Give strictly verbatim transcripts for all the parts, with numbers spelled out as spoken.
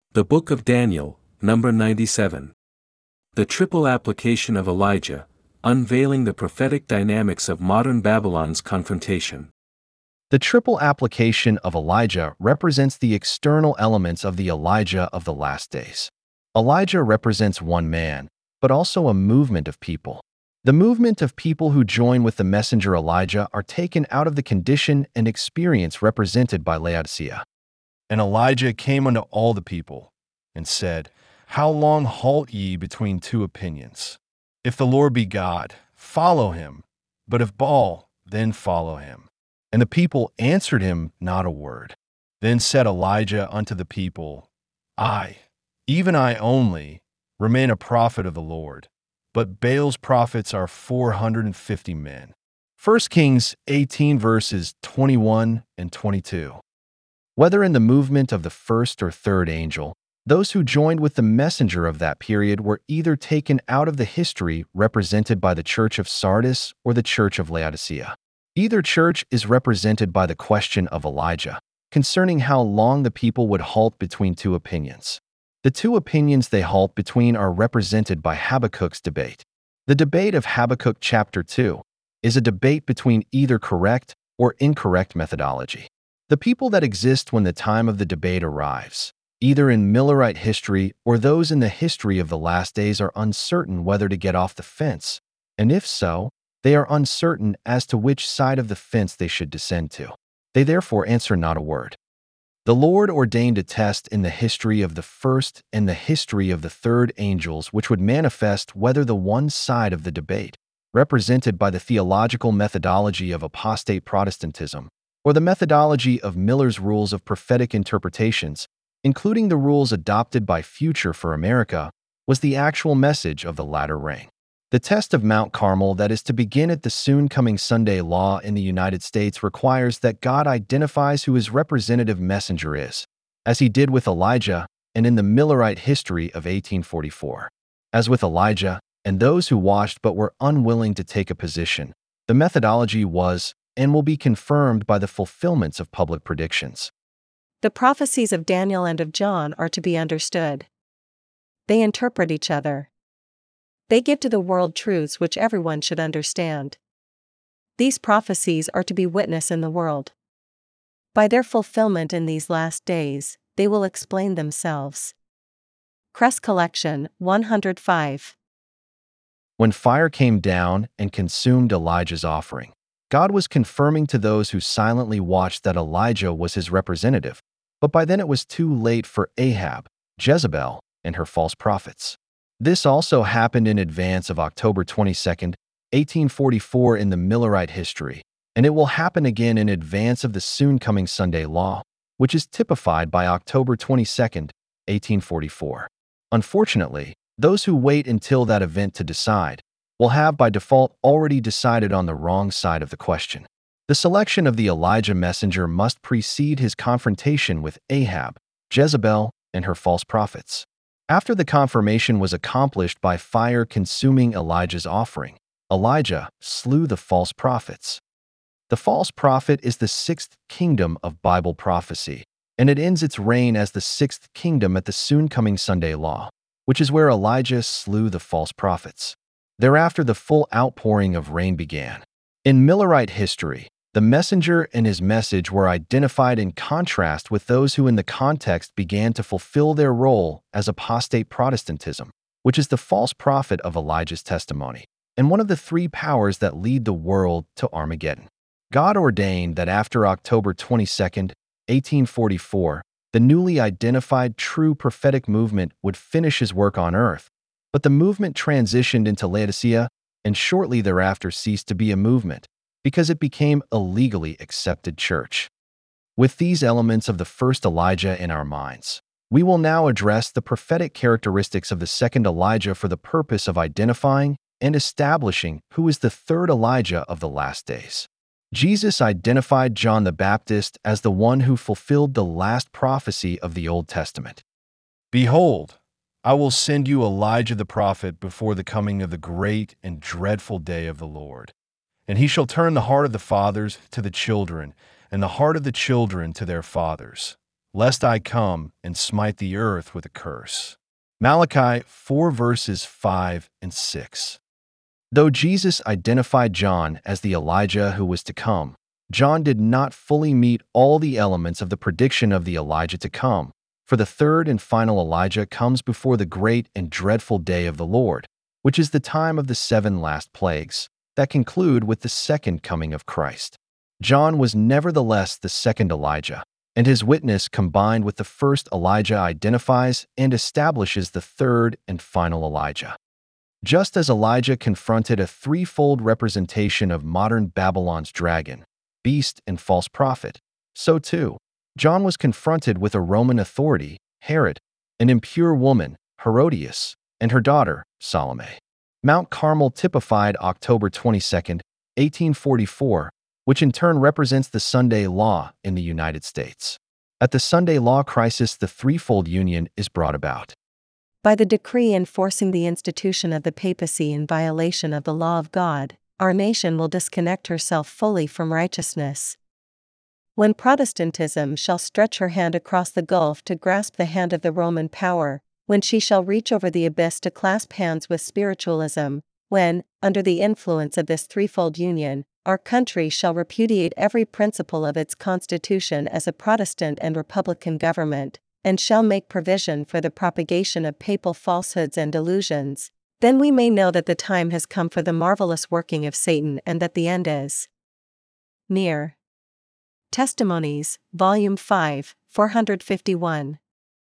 The Book of Daniel, number ninety-seven. The triple application of Elijah, unveiling the prophetic dynamics of modern Babylon's confrontation. The triple application of Elijah represents the external elements of the Elijah of the last days. Elijah represents one man, but also a movement of people. The movement of people who join with the messenger Elijah are taken out of the condition and experience represented by Laodicea. And Elijah came unto all the people, and said, How long halt ye between two opinions? If the Lord be God, follow him, but if Baal, then follow him. And the people answered him not a word. Then said Elijah unto the people, I, even I only, remain a prophet of the Lord, but Baal's prophets are four hundred and fifty men. First Kings eighteen verses twenty-one and twenty-two. Whether in the movement of the first or third angel, those who joined with the messenger of that period were either taken out of the history represented by the church of Sardis or the church of Laodicea. Either church is represented by the question of Elijah, concerning how long the people would halt between two opinions. The two opinions they halt between are represented by Habakkuk's debate. The debate of Habakkuk chapter two is a debate between either correct or incorrect methodology. The people that exist when the time of the debate arrives, either in Millerite history or those in the history of the last days, are uncertain whether to get off the fence, and if so, they are uncertain as to which side of the fence they should descend to. They therefore answer not a word. The Lord ordained a test in the history of the first and the history of the third angels which would manifest whether the one side of the debate, represented by the theological methodology of apostate Protestantism, or the methodology of Miller's rules of prophetic interpretations, including the rules adopted by Future for America, was the actual message of the latter ring. The test of Mount Carmel that is to begin at the soon-coming Sunday law in the United States requires that God identifies who his representative messenger is, as he did with Elijah and in the Millerite history of eighteen forty-four. As with Elijah and those who watched but were unwilling to take a position, the methodology was and will be confirmed by the fulfillments of public predictions. The prophecies of Daniel and of John are to be understood. They interpret each other. They give to the world truths which everyone should understand. These prophecies are to be witness in the world. By their fulfillment in these last days, they will explain themselves. Crest Collection, one hundred five. When fire came down and consumed Elijah's offering, God was confirming to those who silently watched that Elijah was his representative, but by then it was too late for Ahab, Jezebel, and her false prophets. This also happened in advance of October twenty-second, eighteen forty-four in the Millerite history, and it will happen again in advance of the soon-coming Sunday law, which is typified by October twenty-second, eighteen forty-four. Unfortunately, those who wait until that event to decide will have by default already decided on the wrong side of the question. The selection of the Elijah messenger must precede his confrontation with Ahab, Jezebel, and her false prophets. After the confirmation was accomplished by fire consuming Elijah's offering, Elijah slew the false prophets. The false prophet is the sixth kingdom of Bible prophecy, and it ends its reign as the sixth kingdom at the soon-coming Sunday law, which is where Elijah slew the false prophets. Thereafter, the full outpouring of rain began. In Millerite history, the messenger and his message were identified in contrast with those who in the context began to fulfill their role as apostate Protestantism, which is the false prophet of Elijah's testimony, and one of the three powers that lead the world to Armageddon. God ordained that after October twenty-second, eighteen forty-four, the newly identified true prophetic movement would finish his work on earth, but the movement transitioned into Laodicea and shortly thereafter ceased to be a movement because it became a legally accepted church. With these elements of the first Elijah in our minds, we will now address the prophetic characteristics of the second Elijah for the purpose of identifying and establishing who is the third Elijah of the last days. Jesus identified John the Baptist as the one who fulfilled the last prophecy of the Old Testament. Behold, I will send you Elijah the prophet before the coming of the great and dreadful day of the Lord. And he shall turn the heart of the fathers to the children, and the heart of the children to their fathers, lest I come and smite the earth with a curse. Malachi four verses five and six. Though Jesus identified John as the Elijah who was to come, John did not fully meet all the elements of the prediction of the Elijah to come, for the third and final Elijah comes before the great and dreadful day of the Lord, which is the time of the seven last plagues, that conclude with the second coming of Christ. John was nevertheless the second Elijah, and his witness combined with the first Elijah identifies and establishes the third and final Elijah. Just as Elijah confronted a threefold representation of modern Babylon's dragon, beast, and false prophet, so too, John was confronted with a Roman authority, Herod, an impure woman, Herodias, and her daughter, Salome. Mount Carmel typified October twenty-second, eighteen forty-four, which in turn represents the Sunday Law in the United States. At the Sunday Law crisis, the threefold union is brought about by the decree enforcing the institution of the papacy in violation of the law of God. Our nation will disconnect herself fully from righteousness. When Protestantism shall stretch her hand across the gulf to grasp the hand of the Roman power, when she shall reach over the abyss to clasp hands with spiritualism, when, under the influence of this threefold union, our country shall repudiate every principle of its constitution as a Protestant and Republican government, and shall make provision for the propagation of papal falsehoods and delusions, then we may know that the time has come for the marvelous working of Satan and that the end is near. Testimonies, Volume five, four fifty-one.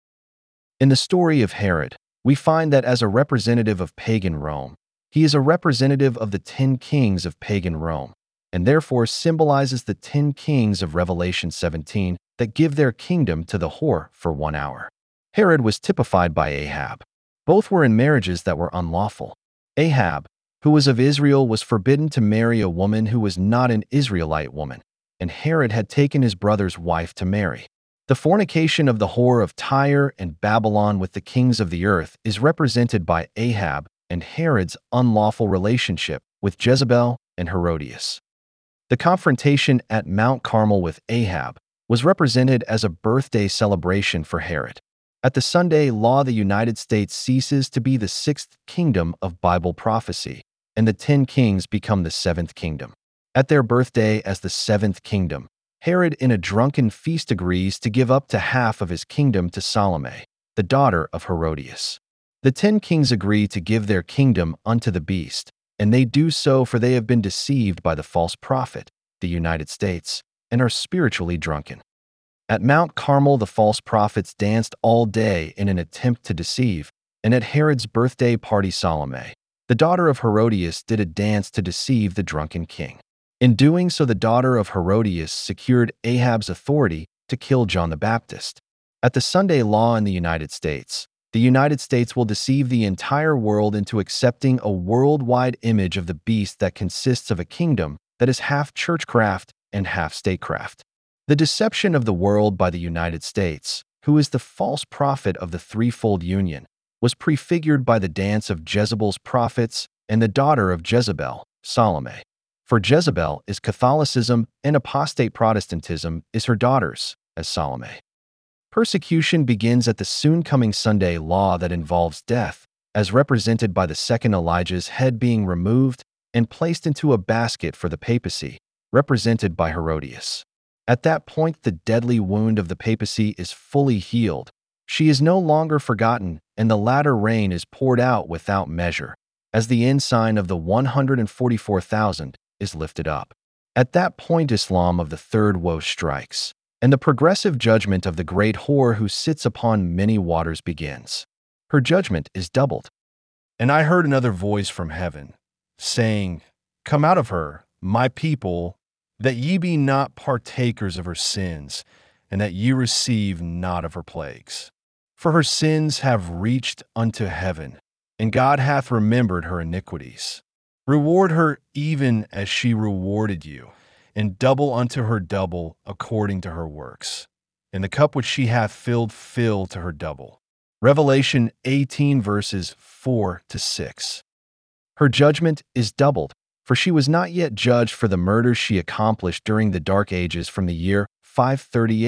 In the story of Herod, we find that as a representative of pagan Rome, he is a representative of the ten kings of pagan Rome, and therefore symbolizes the ten kings of Revelation seventeen that give their kingdom to the whore for one hour. Herod was typified by Ahab. Both were in marriages that were unlawful. Ahab, who was of Israel, was forbidden to marry a woman who was not an Israelite woman, and Herod had taken his brother's wife to marry. The fornication of the whore of Tyre and Babylon with the kings of the earth is represented by Ahab and Herod's unlawful relationship with Jezebel and Herodias. The confrontation at Mount Carmel with Ahab was represented as a birthday celebration for Herod. At the Sunday Law, the United States ceases to be the sixth kingdom of Bible prophecy, and the ten kings become the seventh kingdom. At their birthday as the seventh kingdom, Herod in a drunken feast agrees to give up to half of his kingdom to Salome, the daughter of Herodias. The ten kings agree to give their kingdom unto the beast, and they do so for they have been deceived by the false prophet, the United States, and are spiritually drunken. At Mount Carmel, the false prophets danced all day in an attempt to deceive, and at Herod's birthday party, Salome, the daughter of Herodias, did a dance to deceive the drunken king. In doing so, the daughter of Herodias secured Ahab's authority to kill John the Baptist. At the Sunday Law in the United States, the United States will deceive the entire world into accepting a worldwide image of the beast that consists of a kingdom that is half churchcraft and half statecraft. The deception of the world by the United States, who is the false prophet of the threefold union, was prefigured by the dance of Jezebel's prophets and the daughter of Jezebel, Salome. For Jezebel is Catholicism and apostate Protestantism is her daughters, as Salome. Persecution begins at the soon-coming Sunday Law that involves death, as represented by the second Elijah's head being removed and placed into a basket for the papacy, represented by Herodias. At that point, the deadly wound of the papacy is fully healed. She is no longer forgotten, and the latter rain is poured out without measure, as the ensign of the one hundred forty-four thousand is lifted up. At that point, Islam of the third woe strikes, and the progressive judgment of the great whore who sits upon many waters begins. Her judgment is doubled. And I heard another voice from heaven, saying, Come out of her, my people, that ye be not partakers of her sins, and that ye receive not of her plagues. For her sins have reached unto heaven, and God hath remembered her iniquities. Reward her even as she rewarded you, and double unto her double according to her works. And the cup which she hath filled, fill to her double. Revelation eighteen verses four to six. Her judgment is doubled, for she was not yet judged for the murders she accomplished during the Dark Ages from the year five thirty-eight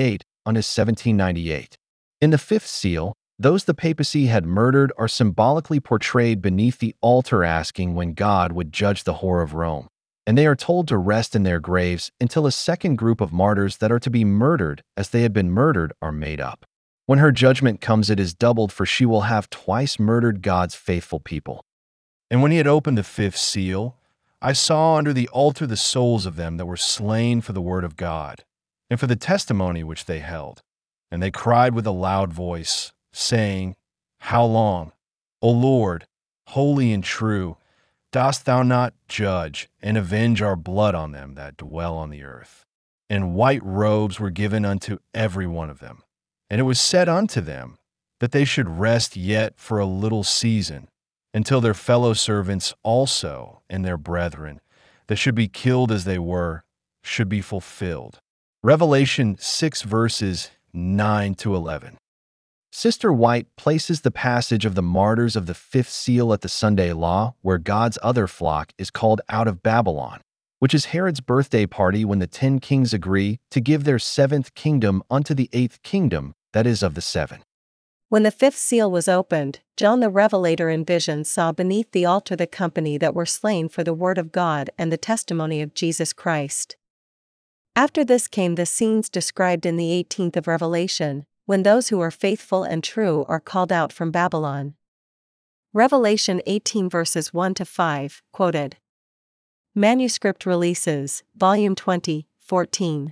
on his seventeen ninety-eight. In the fifth seal, those the papacy had murdered are symbolically portrayed beneath the altar asking when God would judge the whore of Rome, and they are told to rest in their graves until a second group of martyrs that are to be murdered as they had been murdered are made up. When her judgment comes, it is doubled, for she will have twice murdered God's faithful people. And when he had opened the fifth seal, I saw under the altar the souls of them that were slain for the word of God, and for the testimony which they held. And they cried with a loud voice, saying, How long, O Lord, holy and true, dost thou not judge and avenge our blood on them that dwell on the earth? And white robes were given unto every one of them. And it was said unto them that they should rest yet for a little season, until their fellow servants also and their brethren, that should be killed as they were, should be fulfilled. Revelation six verses nine to eleven. Sister White places the passage of the martyrs of the fifth seal at the Sunday Law, where God's other flock is called out of Babylon, which is Herod's birthday party when the ten kings agree to give their seventh kingdom unto the eighth kingdom, that is of the seven. When the fifth seal was opened, John the Revelator in vision saw beneath the altar the company that were slain for the word of God and the testimony of Jesus Christ. After this came the scenes described in the eighteenth of Revelation, when those who are faithful and true are called out from Babylon. Revelation eighteen verses one to five, quoted. Manuscript Releases, Volume twenty, fourteen.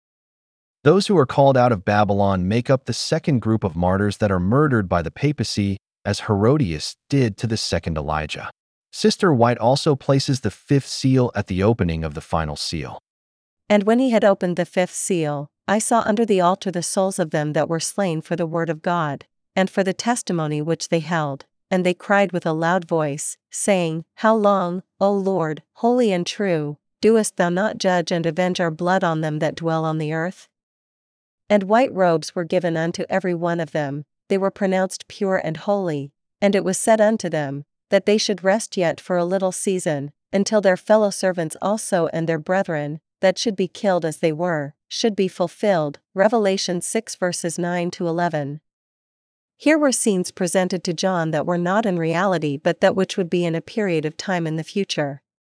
Those who are called out of Babylon make up the second group of martyrs that are murdered by the papacy, as Herodias did to the second Elijah. Sister White also places the fifth seal at the opening of the final seal. And when he had opened the fifth seal, I saw under the altar the souls of them that were slain for the word of God, and for the testimony which they held, and they cried with a loud voice, saying, How long, O Lord, holy and true, doest thou not judge and avenge our blood on them that dwell on the earth? And white robes were given unto every one of them, they were pronounced pure and holy, and it was said unto them, that they should rest yet for a little season, until their fellow servants also and their brethren, that should be killed as they were, should be fulfilled. Revelation six verses nine to eleven. Here were scenes presented to John that were not in reality but that which would be in a period of time in the future.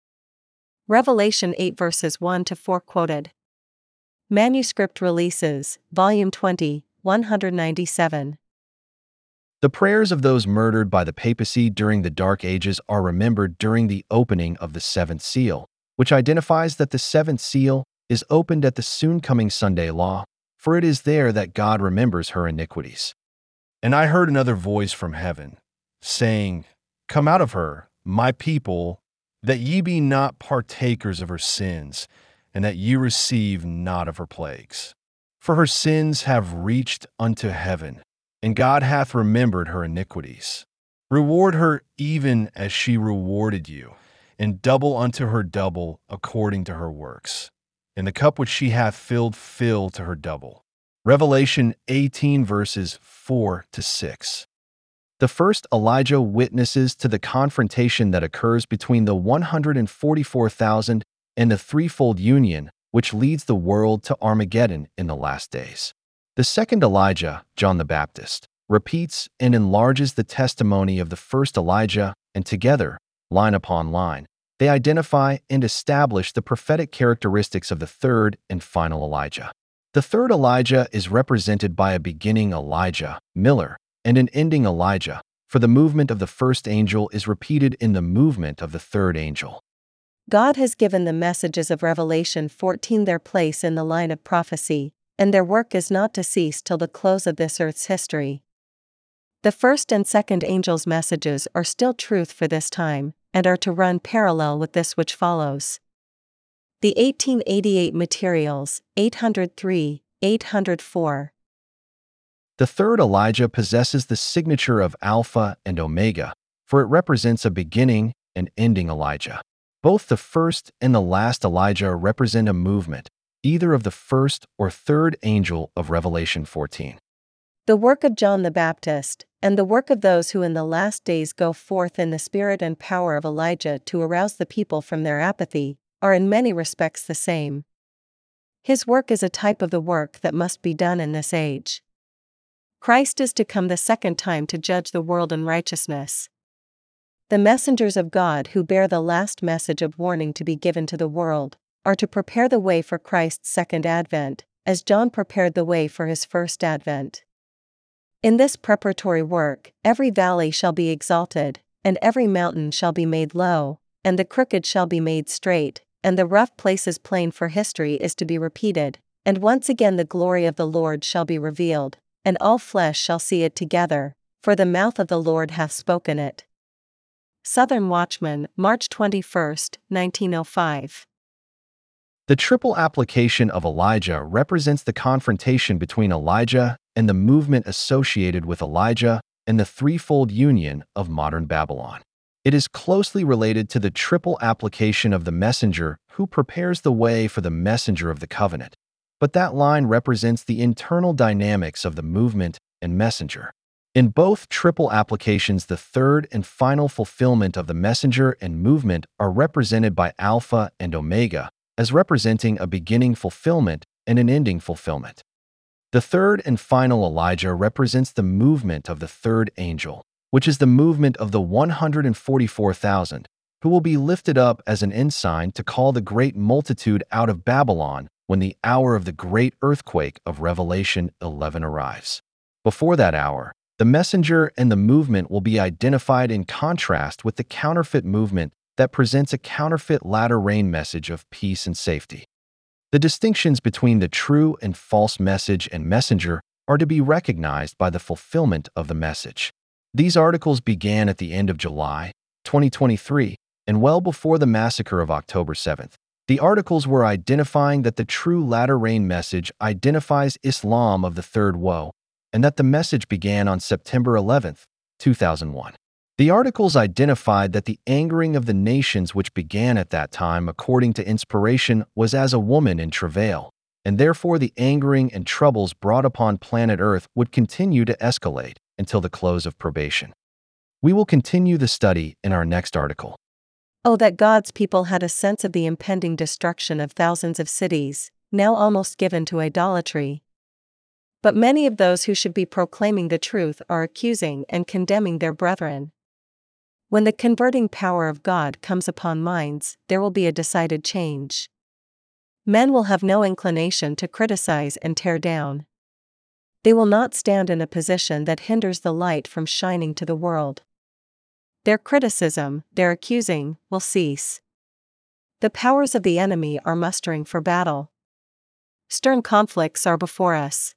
Revelation eight verses one to four quoted. Manuscript Releases, Volume twenty, one ninety-seven. The prayers of those murdered by the papacy during the Dark Ages are remembered during the opening of the seventh seal, which identifies that the seventh seal is opened at the soon-coming Sunday Law, for it is there that God remembers her iniquities. And I heard another voice from heaven, saying, Come out of her, my people, that ye be not partakers of her sins, and that ye receive not of her plagues. For her sins have reached unto heaven, and God hath remembered her iniquities. Reward her even as she rewarded you, and double unto her double according to her works. And the cup which she hath filled, fill to her double. Revelation eighteen verses four to six. The first Elijah witnesses to the confrontation that occurs between the one hundred forty-four thousand and the threefold union, which leads the world to Armageddon in the last days. The second Elijah, John the Baptist, repeats and enlarges the testimony of the first Elijah, and together, line upon line, they identify and establish the prophetic characteristics of the third and final Elijah. The third Elijah is represented by a beginning Elijah, Miller, and an ending Elijah, for the movement of the first angel is repeated in the movement of the third angel. God has given the messages of Revelation fourteen their place in the line of prophecy, and their work is not to cease till the close of this earth's history. The first and second angels' messages are still truth for this time, and are to run parallel with this which follows. The eighteen eighty-eight Materials, eight oh three, eight oh four. The third Elijah possesses the signature of Alpha and Omega, for it represents a beginning and ending Elijah. Both the first and the last Elijah represent a movement, either of the first or third angel of Revelation fourteen. The work of John the Baptist, and the work of those who in the last days go forth in the spirit and power of Elijah to arouse the people from their apathy, are in many respects the same. His work is a type of the work that must be done in this age. Christ is to come the second time to judge the world in righteousness. The messengers of God who bear the last message of warning to be given to the world are to prepare the way for Christ's second advent, as John prepared the way for his first advent. In this preparatory work, every valley shall be exalted, and every mountain shall be made low, and the crooked shall be made straight, and the rough places plain, for history is to be repeated, and once again the glory of the Lord shall be revealed, and all flesh shall see it together, for the mouth of the Lord hath spoken it. Southern Watchman, March twenty-first, nineteen oh five. The triple application of Elijah represents the confrontation between Elijah and the movement associated with Elijah and the threefold union of modern Babylon. It is closely related to the triple application of the messenger who prepares the way for the messenger of the covenant. But that line represents the internal dynamics of the movement and messenger. In both triple applications, the third and final fulfillment of the messenger and movement are represented by Alpha and Omega, as representing a beginning fulfillment and an ending fulfillment. The third and final Elijah represents the movement of the third angel, which is the movement of the one hundred forty-four thousand, who will be lifted up as an ensign to call the great multitude out of Babylon when the hour of the great earthquake of Revelation eleven arrives. Before that hour, the messenger and the movement will be identified in contrast with the counterfeit movement that presents a counterfeit latter-rain message of peace and safety. The distinctions between the true and false message and messenger are to be recognized by the fulfillment of the message. These articles began at the end of July twenty twenty-three and well before the massacre of October seventh. The articles were identifying that the true latter-rain message identifies Islam of the third woe, and that the message began on September eleventh, two thousand one. The articles identified that the angering of the nations which began at that time according to inspiration was as a woman in travail, and therefore the angering and troubles brought upon planet Earth would continue to escalate until the close of probation. We will continue the study in our next article. Oh, that God's people had a sense of the impending destruction of thousands of cities, now almost given to idolatry. But many of those who should be proclaiming the truth are accusing and condemning their brethren. When the converting power of God comes upon minds, there will be a decided change. Men will have no inclination to criticize and tear down. They will not stand in a position that hinders the light from shining to the world. Their criticism, their accusing, will cease. The powers of the enemy are mustering for battle. Stern conflicts are before us.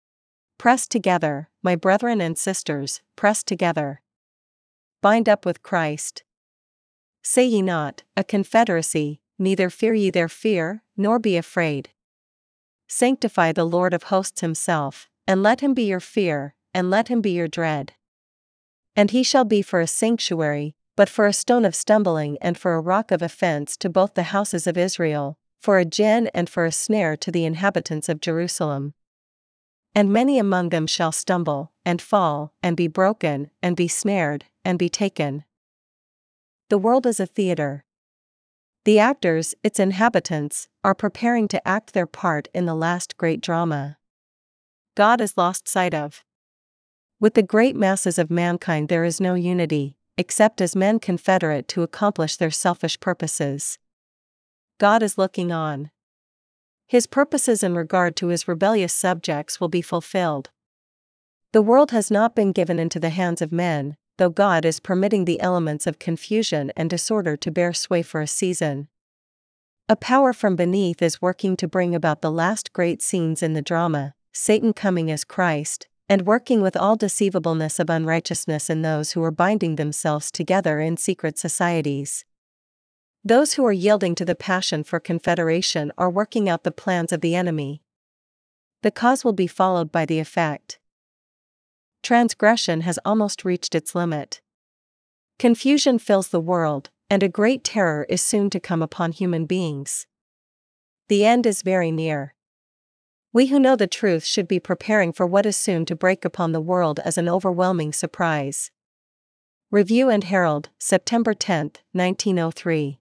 Press together, my brethren and sisters, press together. Bind up with Christ. Say ye not, a confederacy, neither fear ye their fear, nor be afraid. Sanctify the Lord of hosts himself, and let him be your fear, and let him be your dread. And he shall be for a sanctuary, but for a stone of stumbling and for a rock of offense to both the houses of Israel, for a gin and for a snare to the inhabitants of Jerusalem. And many among them shall stumble, and fall, and be broken, and be snared, and be taken. The world is a theater. The actors, its inhabitants, are preparing to act their part in the last great drama. God is lost sight of. With the great masses of mankind there is no unity, except as men confederate to accomplish their selfish purposes. God is looking on. His purposes in regard to his rebellious subjects will be fulfilled. The world has not been given into the hands of men, though God is permitting the elements of confusion and disorder to bear sway for a season. A power from beneath is working to bring about the last great scenes in the drama, Satan coming as Christ, and working with all deceivableness of unrighteousness in those who are binding themselves together in secret societies. Those who are yielding to the passion for confederation are working out the plans of the enemy. The cause will be followed by the effect. Transgression has almost reached its limit. Confusion fills the world, and a great terror is soon to come upon human beings. The end is very near. We who know the truth should be preparing for what is soon to break upon the world as an overwhelming surprise. Review and Herald, September tenth, nineteen oh three.